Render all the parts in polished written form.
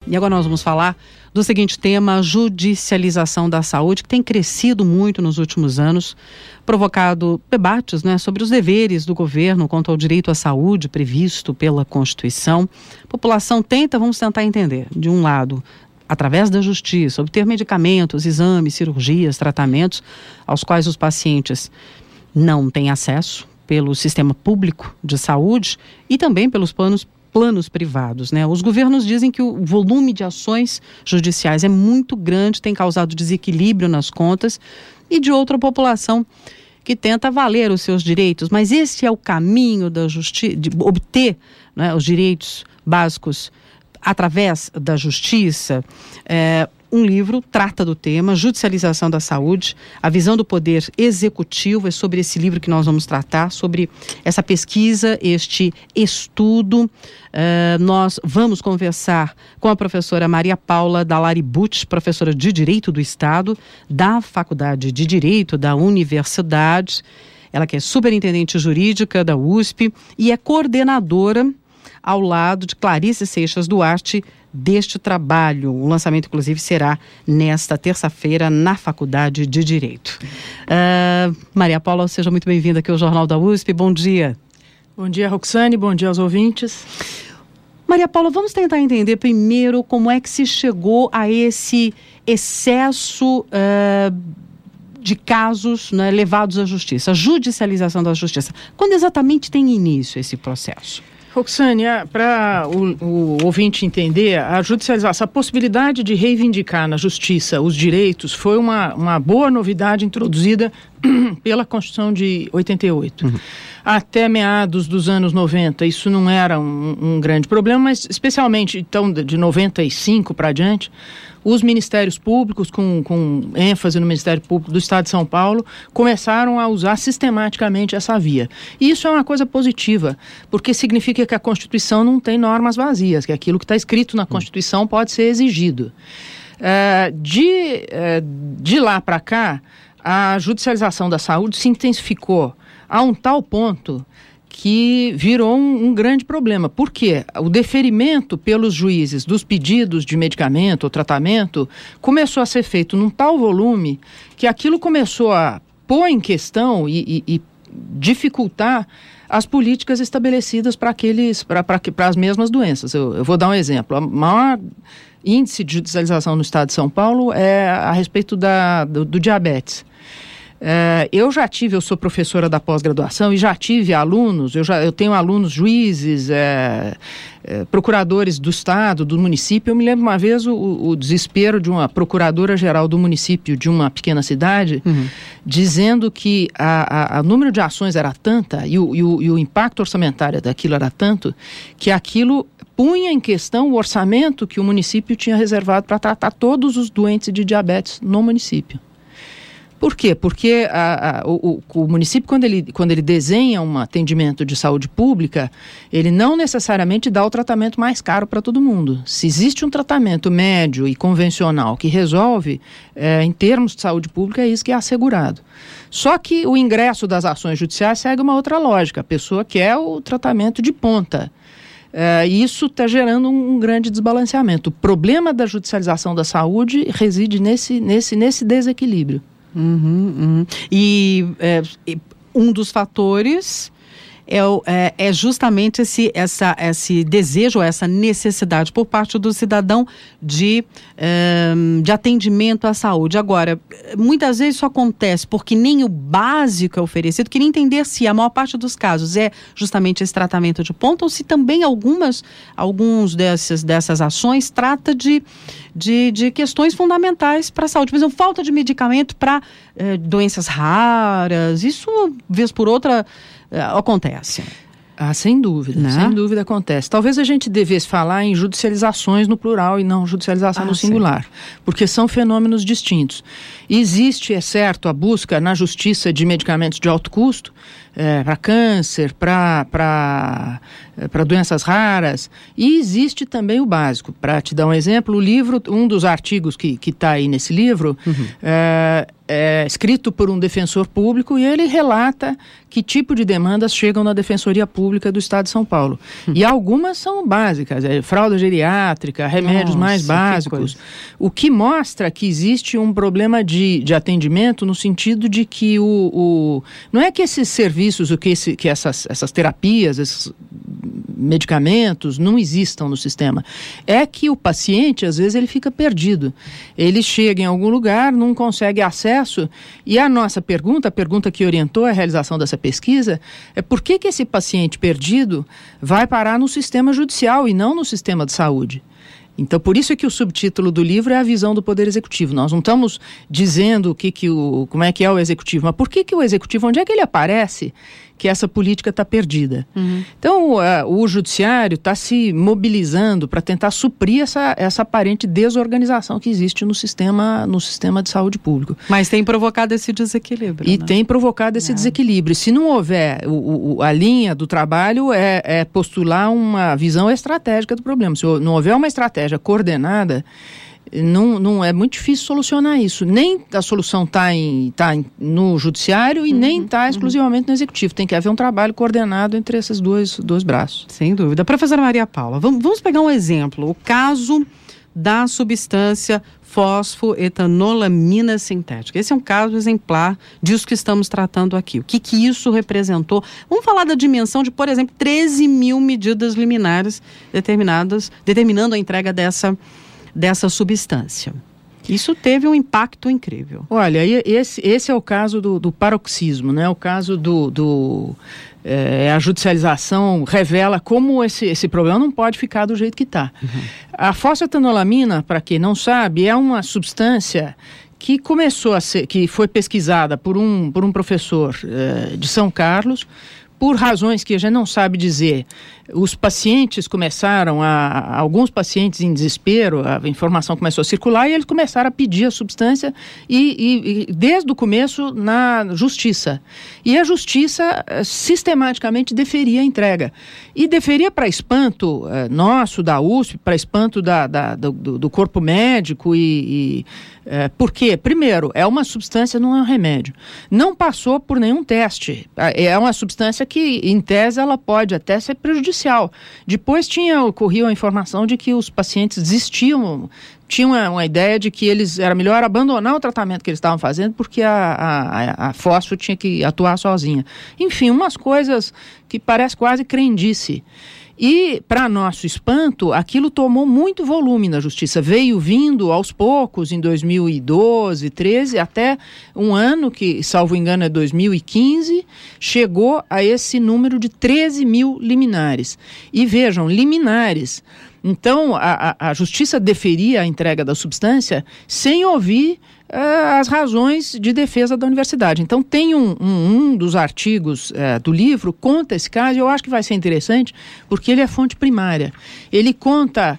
E agora nós vamos falar do seguinte tema: a judicialização da saúde, que tem crescido muito nos últimos anos, provocado debates, sobre os deveres do governo quanto ao direito à saúde previsto pela Constituição. A população vamos tentar entender, de um lado, através da justiça, obter medicamentos, exames, cirurgias, tratamentos aos quais os pacientes não têm acesso pelo sistema público de saúde e também pelos planos privados, Os governos dizem que o volume de ações judiciais é muito grande, tem causado desequilíbrio nas contas, e de outra população que tenta valer os seus direitos. Mas esse é o caminho da justiça, de obter os direitos básicos através da justiça. Um livro trata do tema, Judicialização da Saúde, a visão do poder executivo. É sobre esse livro que nós vamos tratar, sobre essa pesquisa, este estudo. Nós vamos conversar com a professora Maria Paula Dallari Bucci, professora de Direito do Estado, da Faculdade de Direito da Universidade. Ela que é superintendente jurídica da USP e é coordenadora, ao lado de Clarice Seixas Duarte, deste trabalho. O lançamento, inclusive, será nesta terça-feira na Faculdade de Direito. Maria Paula, seja muito bem-vinda aqui ao Jornal da USP. Bom dia. Bom dia, Roxane. Bom dia aos ouvintes. Maria Paula, vamos tentar entender primeiro como é que se chegou a esse excesso de casos levados à justiça, a judicialização da justiça. Quando exatamente tem início esse processo? Roxane, para o ouvinte entender, a judicialização, a possibilidade de reivindicar na justiça os direitos foi uma boa novidade introduzida pela Constituição de 88. Uhum. Até meados dos anos 90, isso não era um grande problema, mas especialmente então de 95 para adiante, os ministérios públicos, com ênfase no Ministério Público do Estado de São Paulo, começaram a usar sistematicamente essa via. E isso é uma coisa positiva, porque significa que a Constituição não tem normas vazias, que aquilo que está escrito na Constituição pode ser exigido. De lá para cá, a judicialização da saúde se intensificou a um tal ponto que virou um grande problema. Por quê? O deferimento pelos juízes dos pedidos de medicamento ou tratamento começou a ser feito num tal volume que aquilo começou a pôr em questão e dificultar as políticas estabelecidas para as mesmas doenças. Eu vou dar um exemplo. O maior índice de judicialização no estado de São Paulo é a respeito do diabetes. Eu sou professora da pós-graduação e já tive alunos, eu tenho alunos juízes, procuradores do estado, do município. Eu me lembro uma vez o desespero de uma procuradora-geral do município de uma pequena cidade, dizendo que o número de ações era tanta e o impacto orçamentário daquilo era tanto, que aquilo punha em questão o orçamento que o município tinha reservado para tratar todos os doentes de diabetes no município. Por quê? Porque o município, quando ele desenha um atendimento de saúde pública, ele não necessariamente dá o tratamento mais caro para todo mundo. Se existe um tratamento médio e convencional que resolve, em termos de saúde pública, é isso que é assegurado. Só que o ingresso das ações judiciais segue uma outra lógica. A pessoa quer o tratamento de ponta. Isso está gerando um grande desbalanceamento. O problema da judicialização da saúde reside nesse desequilíbrio. E um dos fatores é justamente esse desejo, essa necessidade por parte do cidadão de atendimento à saúde. Agora, muitas vezes isso acontece porque nem o básico é oferecido. Queria entender se a maior parte dos casos é justamente esse tratamento de ponta ou se também alguns dessas ações trata de questões fundamentais para a saúde. Por exemplo, falta de medicamento para doenças raras. Isso, vez por outra, acontece. Sem dúvida, sem dúvida acontece. Talvez a gente devesse falar em judicializações no plural e não judicialização no singular, porque são fenômenos distintos. Existe, é certo, a busca na justiça de medicamentos de alto custo, para câncer, para doenças raras, e existe também o básico. Para te dar um exemplo, o livro, um dos artigos que está aí nesse livro, é escrito por um defensor público, e ele relata que tipo de demandas chegam na Defensoria Pública do Estado de São Paulo. E algumas são básicas, fralda geriátrica, remédios mais básicos, o que mostra que existe um problema de atendimento no sentido de que não é que esses serviços, que essas terapias, esses medicamentos não existam no sistema. É que o paciente, às vezes, ele fica perdido. Ele chega em algum lugar, não consegue acesso, e a nossa pergunta, a pergunta que orientou a realização dessa pesquisa, é por que esse paciente perdido vai parar no sistema judicial e não no sistema de saúde? Então, por isso é que o subtítulo do livro é a visão do Poder Executivo. Nós não estamos dizendo como é que é o Executivo, mas por que o Executivo, onde é que ele aparece que essa política está perdida? Então, o Judiciário está se mobilizando para tentar suprir essa aparente desorganização que existe no sistema de saúde público. Mas tem provocado esse desequilíbrio. E tem provocado esse desequilíbrio. Se não houver a linha do trabalho, é postular uma visão estratégica do problema. Se não houver uma estratégia coordenada, não é muito difícil solucionar isso. Nem a solução está no Judiciário e nem está exclusivamente no Executivo. Tem que haver um trabalho coordenado entre esses dois braços. Sem dúvida. Professora Maria Paula, vamos pegar um exemplo. O caso da substância fosfoetanolamina sintética. Esse é um caso exemplar disso que estamos tratando aqui. O que isso representou? Vamos falar da dimensão de, por exemplo, 13 mil medidas liminares determinando a entrega dessa substância. Isso teve um impacto incrível. Olha, esse é o caso do paroxismo, né? O caso a judicialização revela como esse problema não pode ficar do jeito que está. A fosfoetanolamina, para quem não sabe, é uma substância que que foi pesquisada por um professor de São Carlos, por razões que a gente não sabe dizer. Os pacientes alguns pacientes em desespero, a informação começou a circular e eles começaram a pedir a substância e desde o começo na justiça. E a justiça sistematicamente deferia a entrega. E deferia para espanto nosso, da USP, para espanto do corpo médico por quê? Primeiro, é uma substância, não é um remédio. Não passou por nenhum teste. É uma substância que, em tese, ela pode até ser prejudicial. Depois ocorreu a informação de que os pacientes desistiam, tinham uma ideia de que era melhor abandonar o tratamento que eles estavam fazendo porque a fósforo tinha que atuar sozinha. Enfim, umas coisas que parece quase crendice. E, para nosso espanto, aquilo tomou muito volume na justiça. Veio vindo aos poucos, em 2012, 2013, até um ano que, salvo engano, é 2015, chegou a esse número de 13 mil liminares. E vejam, liminares. Então, a justiça deferia a entrega da substância sem ouvir as razões de defesa da universidade. Então, tem um dos artigos do livro, conta esse caso, e eu acho que vai ser interessante, porque ele é fonte primária. Ele conta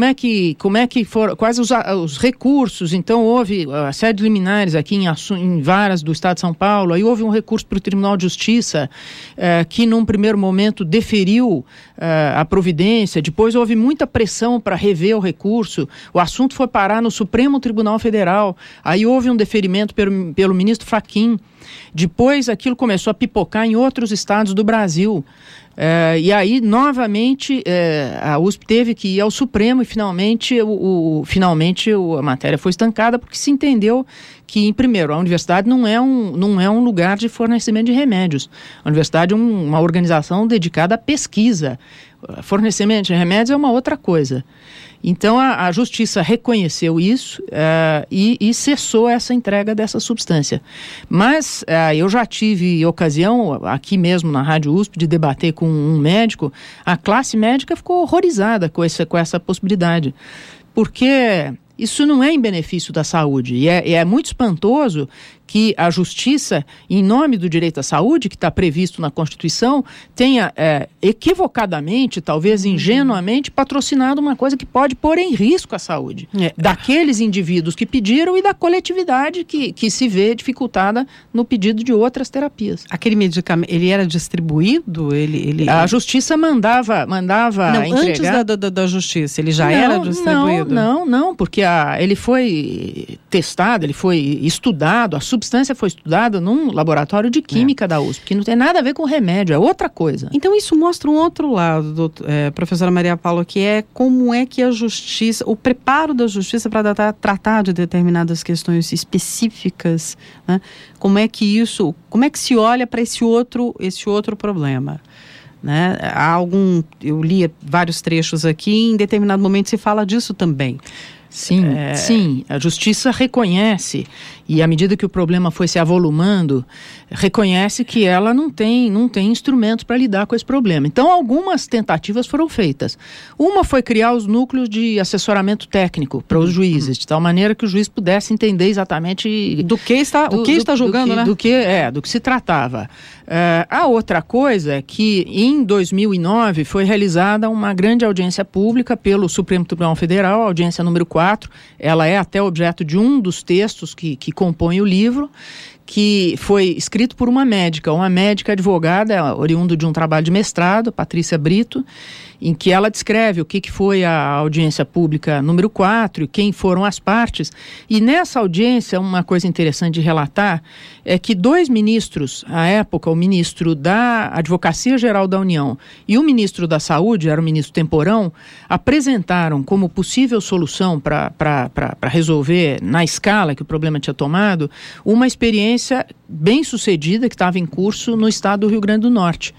quais os recursos. Então, houve a série de liminares aqui em varas do Estado de São Paulo, aí houve um recurso para o Tribunal de Justiça, que num primeiro momento deferiu a providência, depois houve muita pressão para rever o recurso, o assunto foi parar no Supremo Tribunal Federal, aí houve um deferimento pelo ministro Fachin, depois aquilo começou a pipocar em outros estados do Brasil. E aí, novamente, a USP teve que ir ao Supremo e finalmente a matéria foi estancada porque se entendeu que, primeiro, a universidade não é um lugar de fornecimento de remédios. A universidade é uma organização dedicada à pesquisa. Fornecimento de remédios é uma outra coisa. Então, a justiça reconheceu isso e cessou essa entrega dessa substância. Mas eu já tive ocasião, aqui mesmo na Rádio USP, de debater com um médico. A classe médica ficou horrorizada com essa possibilidade, porque isso não é em benefício da saúde. E é muito espantoso que a justiça, em nome do direito à saúde, que está previsto na Constituição, tenha equivocadamente, talvez ingenuamente, patrocinado uma coisa que pode pôr em risco a saúde daqueles indivíduos que pediram e da coletividade que se vê dificultada no pedido de outras terapias. Aquele medicamento, ele era distribuído? A justiça mandava não, entregar... Antes da justiça, ele já era distribuído? Não, porque ele foi testado, ele foi estudado, a substância foi estudada num laboratório de química da USP, que não tem nada a ver com remédio, é outra coisa. Então isso mostra um outro lado, professora Maria Paula, que é como é que a justiça, o preparo da justiça para tratar de determinadas questões específicas, né? Como é que se olha para esse outro problema? Né? Eu li vários trechos aqui, em determinado momento se fala disso também. Sim, a justiça reconhece, e à medida que o problema foi se avolumando, reconhece que ela não tem instrumentos para lidar com esse problema. Então, algumas tentativas foram feitas. Uma foi criar os núcleos de assessoramento técnico para os juízes, de tal maneira que o juiz pudesse entender exatamente do que está julgando, né? Do que se tratava. A outra coisa é que, em 2009, foi realizada uma grande audiência pública pelo Supremo Tribunal Federal, a audiência número 4, ela é até objeto de um dos textos que compõe o livro, que foi escrito por uma médica advogada, oriundo de um trabalho de mestrado, Patrícia Brito, em que ela descreve o que foi a audiência pública número 4 e quem foram as partes. E nessa audiência, uma coisa interessante de relatar é que 2 ministros, à época, o ministro da Advocacia Geral da União e o ministro da Saúde, era o ministro Temporão, apresentaram como possível solução para resolver, na escala que o problema tinha tomado, uma experiência bem sucedida que estava em curso no estado do Rio Grande do Norte.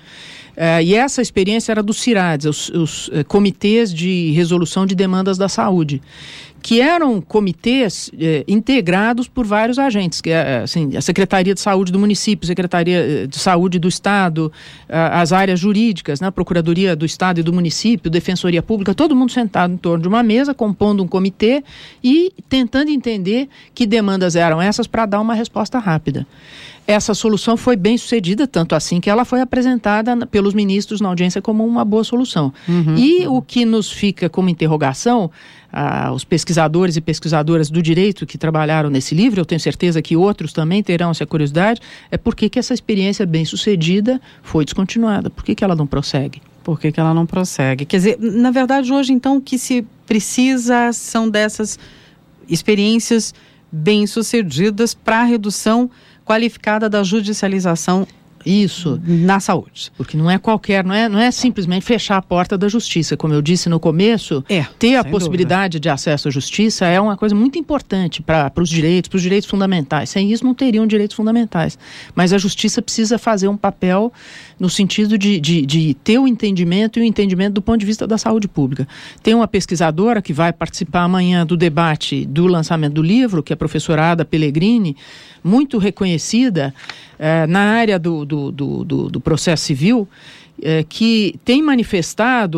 E essa experiência era dos CIRADs, os comitês de resolução de demandas da saúde, que eram comitês integrados por vários agentes, que assim, a Secretaria de Saúde do município, Secretaria de Saúde do Estado, as áreas jurídicas, né, a Procuradoria do Estado e do município, Defensoria Pública, todo mundo sentado em torno de uma mesa, compondo um comitê e tentando entender que demandas eram essas para dar uma resposta rápida. Essa solução foi bem sucedida, tanto assim que ela foi apresentada pelos ministros na audiência como uma boa solução. E o que nos fica como interrogação, os pesquisadores e pesquisadoras do direito que trabalharam nesse livro, eu tenho certeza que outros também terão essa curiosidade, é por que essa experiência bem sucedida foi descontinuada, por que ela não prossegue? Por que ela não prossegue? Quer dizer, na verdade hoje então o que se precisa são dessas experiências bem sucedidas para a redução qualificada da judicialização na saúde. Porque não é qualquer, não é simplesmente fechar a porta da justiça. Como eu disse no começo, ter a possibilidade de acesso à justiça é uma coisa muito importante para os direitos fundamentais. Sem isso não teriam direitos fundamentais. Mas a justiça precisa fazer um papel no sentido de ter o entendimento e o entendimento do ponto de vista da saúde pública. Tem uma pesquisadora que vai participar amanhã do debate do lançamento do livro, que é a professora Ada Pellegrini, muito reconhecida na área do processo civil, que tem manifestado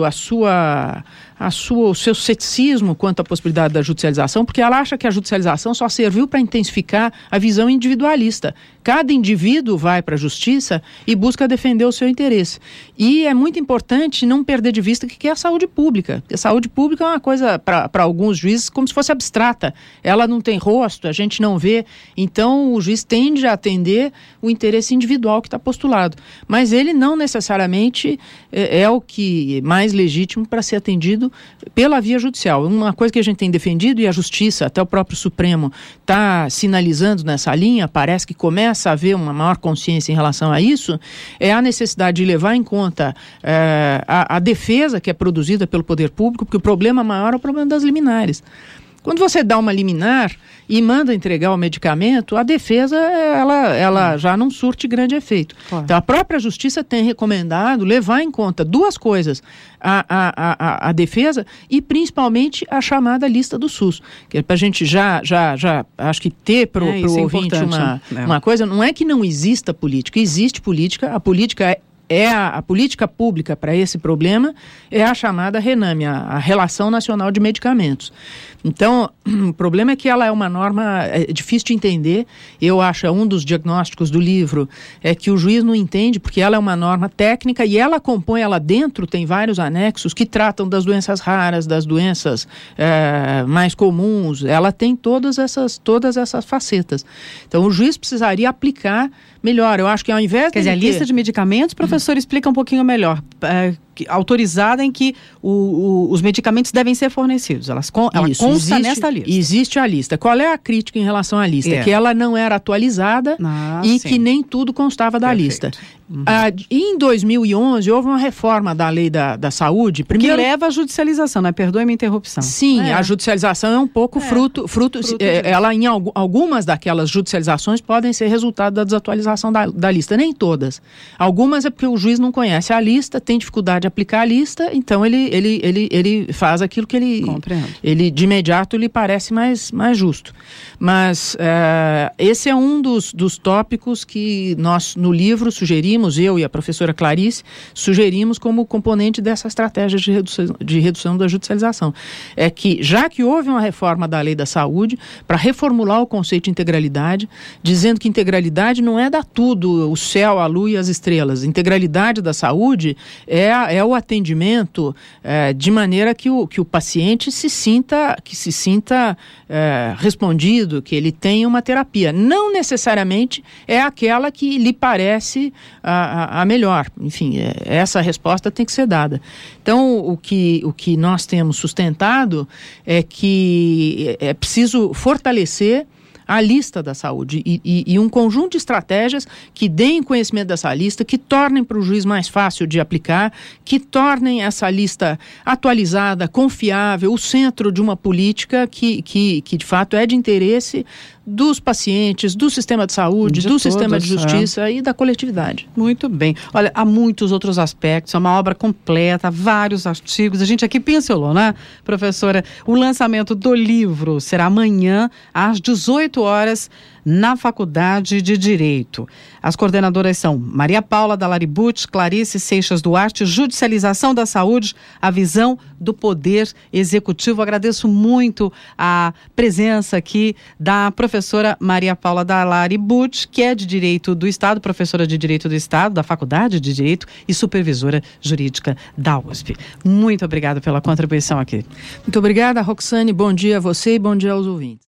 o seu ceticismo quanto à possibilidade da judicialização, porque ela acha que a judicialização só serviu para intensificar a visão individualista. Cada indivíduo vai para a justiça e busca defender o seu interesse. E é muito importante não perder de vista o que é a saúde pública. Porque a saúde pública é uma coisa, para alguns juízes, como se fosse abstrata. Ela não tem rosto, a gente não vê. Então, o juiz tende a atender o interesse individual que está postulado. Mas ele não necessariamente é o que mais legítimo para ser atendido pela via judicial. Uma coisa que a gente tem defendido, e a Justiça, até o próprio Supremo, está sinalizando nessa linha, parece que começa a haver uma maior consciência em relação a isso, é a necessidade de levar em conta a defesa que é produzida pelo poder público, porque o problema maior é o problema das liminares. Quando você dá uma liminar e manda entregar o medicamento, a defesa ela já não surte grande efeito. Claro. Então, a própria Justiça tem recomendado levar em conta duas coisas: a defesa e, principalmente, a chamada lista do SUS. Que é para a gente já acho que ter para o ouvinte uma coisa, não é que não exista política, existe política, a política a política pública para esse problema é a chamada RENAME, a Relação Nacional de Medicamentos. Então, o problema é que ela é uma norma difícil de entender. Eu acho, um dos diagnósticos do livro é que o juiz não entende, porque ela é uma norma técnica e ela compõe, ela dentro tem vários anexos que tratam das doenças raras, das doenças mais comuns. Ela tem todas essas facetas. Então, o juiz precisaria aplicar melhor. Eu acho que ao invés Quer dizer, a lista de medicamentos, o professor explica um pouquinho melhor. Autorizada em que os medicamentos devem ser fornecidos. Ela consta nesta lista. Existe a lista. Qual é a crítica em relação à lista? Que ela não era atualizada e sim, que nem tudo constava da lista. Uhum. Em 2011, houve uma reforma da lei da saúde. Primeiro, que leva à judicialização, né? Perdoe-me a interrupção. Sim, a judicialização é um pouco fruto ela, em algumas daquelas judicializações podem ser resultado da desatualização da lista. Nem todas. Algumas é porque o juiz não conhece a lista, tem dificuldade de aplicar a lista, então ele faz aquilo que ele de imediato lhe parece mais justo. Mas esse é um dos tópicos que nós no livro sugerimos, eu e a professora Clarice, sugerimos como componente dessa estratégia de redução da judicialização. É que, já que houve uma reforma da lei da saúde, para reformular o conceito de integralidade, dizendo que integralidade não é dar tudo, o céu, a lua e as estrelas. Integralidade da saúde é o atendimento de maneira que o paciente se sinta respondido, que ele tenha uma terapia. Não necessariamente é aquela que lhe parece a melhor. Enfim, essa resposta tem que ser dada. Então, o que nós temos sustentado é que é preciso fortalecer a lista da saúde e um conjunto de estratégias que deem conhecimento dessa lista, que tornem para o juiz mais fácil de aplicar, que tornem essa lista atualizada, confiável, o centro de uma política que de fato é de interesse dos pacientes, do sistema de saúde, do sistema de justiça e da coletividade. Muito bem. Olha, há muitos outros aspectos, é uma obra completa, vários artigos. A gente aqui pincelou, né, professora? O lançamento do livro será amanhã, às 18 horas, na Faculdade de Direito. As coordenadoras são Maria Paula Dallari Butch, Clarice Seixas Duarte, Judicialização da Saúde, a visão do Poder Executivo. Agradeço muito a presença aqui da professora Maria Paula Dallari Butch, que é de Direito do Estado, professora de Direito do Estado, da Faculdade de Direito e supervisora jurídica da USP. Muito obrigada pela contribuição aqui. Muito obrigada, Roxane. Bom dia a você e bom dia aos ouvintes.